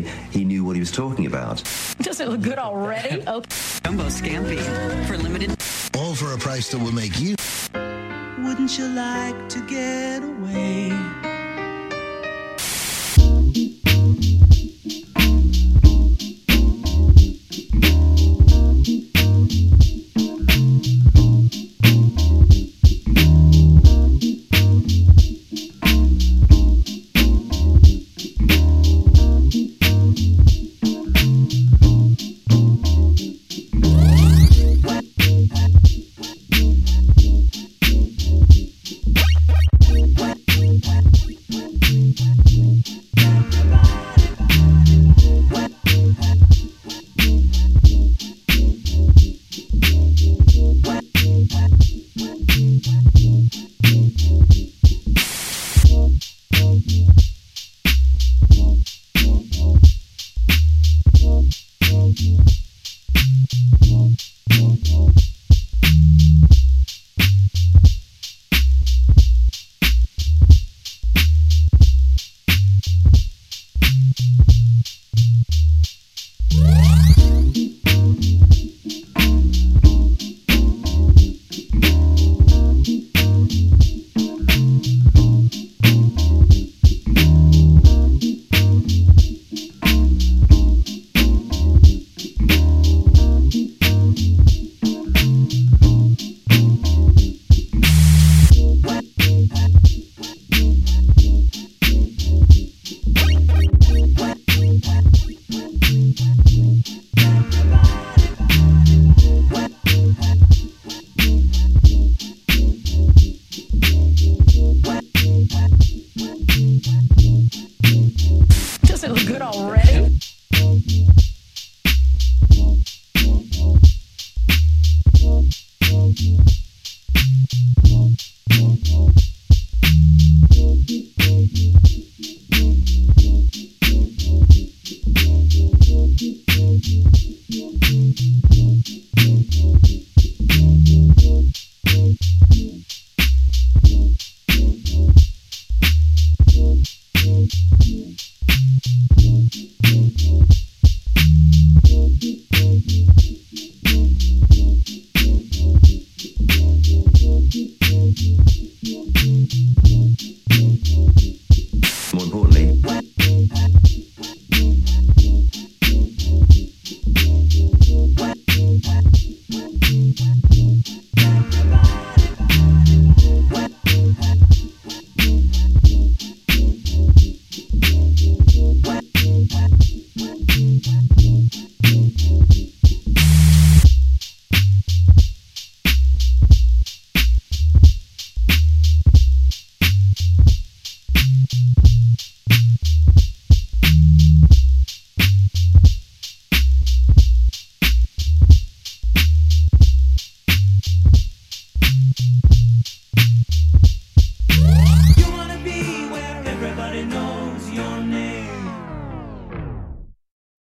he knew what he was talking about. Does it look good already? Okay. Jumbo Scampi for limited. All for a price that will make you... Wouldn't you like to get away? Does it look good already?